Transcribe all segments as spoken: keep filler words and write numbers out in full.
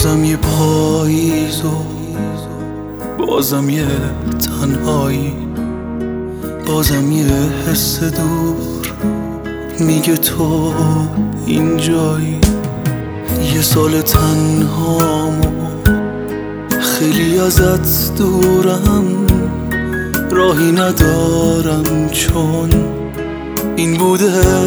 بازم یه پاییز و بازم یه تنهایی، بازم یه حس دور میگه تو اینجایی. یه سال تنهامو خیلی ازت دورم، راهی ندارم چون این بوده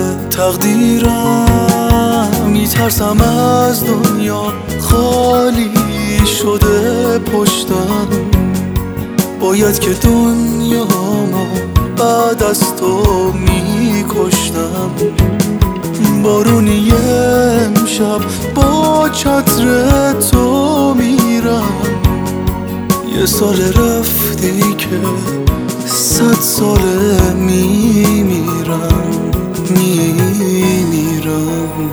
تقدیرم. میترسم از دنیا خالی شده پشتم، باید که دنیامو بعد از تو میکشتم. بارونی امشب با چتر تو میرم، یه سال رفتی که صد ساله میمیرم میمیرم.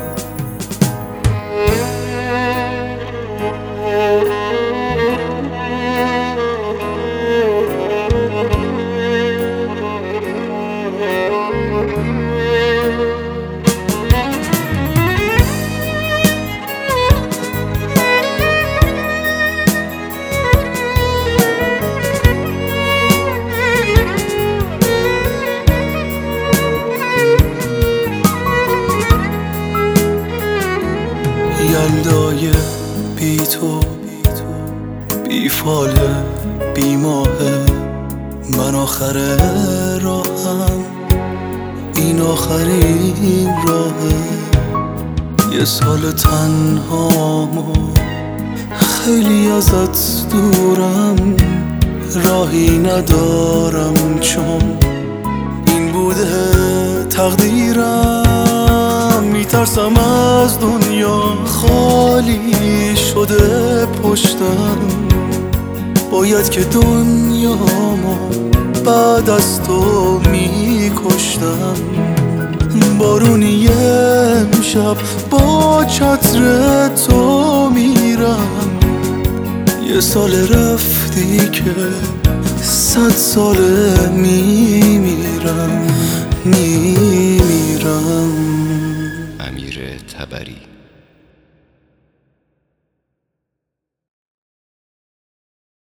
یلدای بی تو بی فاله بی ماهه، من آخر راهم این آخرین راهه. یه سال تنهامو خیلی ازت دورم، راهی ندارم چون این بوده تقدیرم. میترسم از دنیا خالی شده پشتم، باید که دنیامو بعد از تو میکشتم. بارونی امشب با چتر تو میرم، یه سال رفتی که صد ساله میمیرم میمیرم.